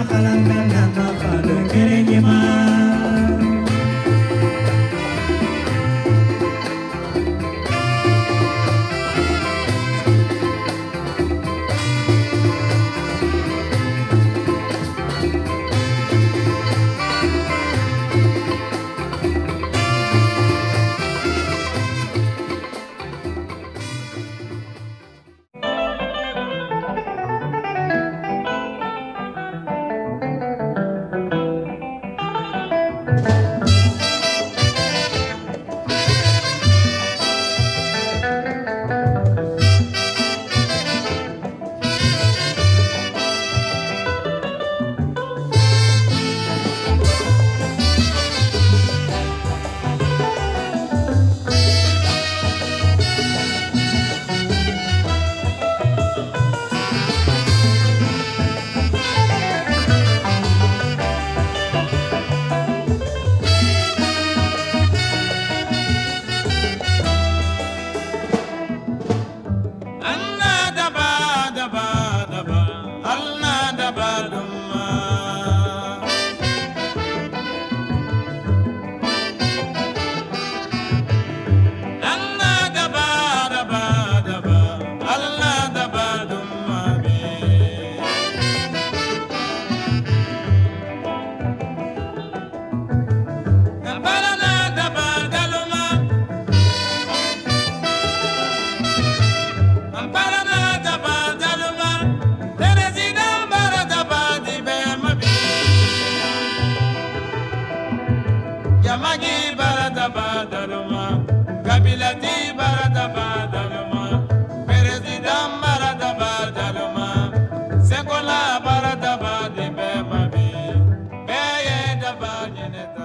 kalangana mafado kerenyema. Jamagi barata badaluma, kabilati barata badaluma, president barata badaluma, sekola barata badibe mabi, beye daba jeneta.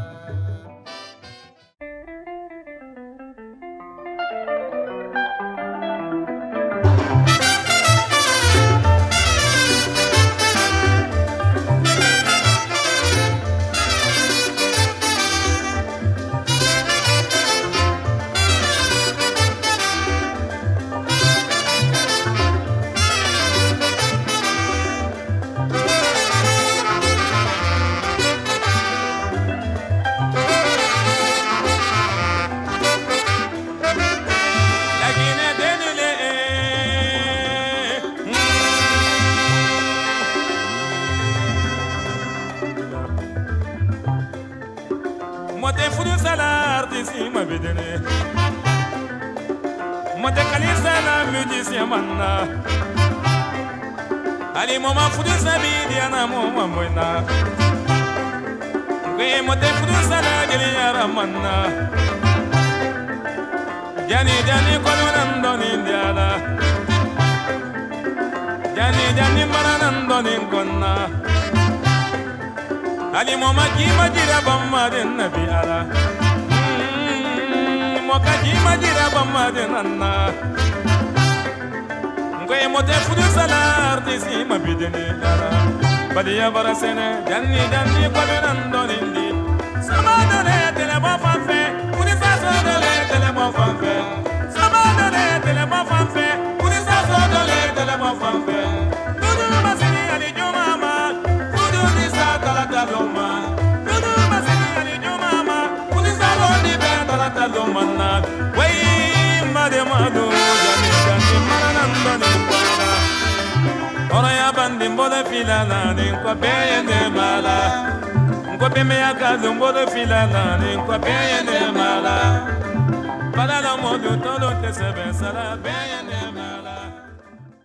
Mote fudu sala artisi mabedene, mote kalisa la musicien manna, ali moma fudu sabidi ana moma moina, kwe mote fudu sala jeli yara manna, jani kolonandoni ndiala, jani maranandoni konna. Ali moma kima jira bamma den nabi ala, moka kima jira bamma den anna. Ngoye mote fudu sala artisi mabidene ala, badiya barasene jani kobenando nindi. Sama dole tele bon fanfe, kuni saso dole tele bon fanfe. Sama dole tele bon fanfe, kuni saso dole tele bon fanfe. Tudu masini ali jomama, fudu disa kalata loma. Tudu masini ali jomama, kuni salo di be kalata loma na. Wey mademado jani maranando ni kwala. Ora ya bandi mbole filana ni kwa beye ne mala. Nkwa me akazu mbole filana ni kwa beye ne mala. Para la modu todo te se besara beye ne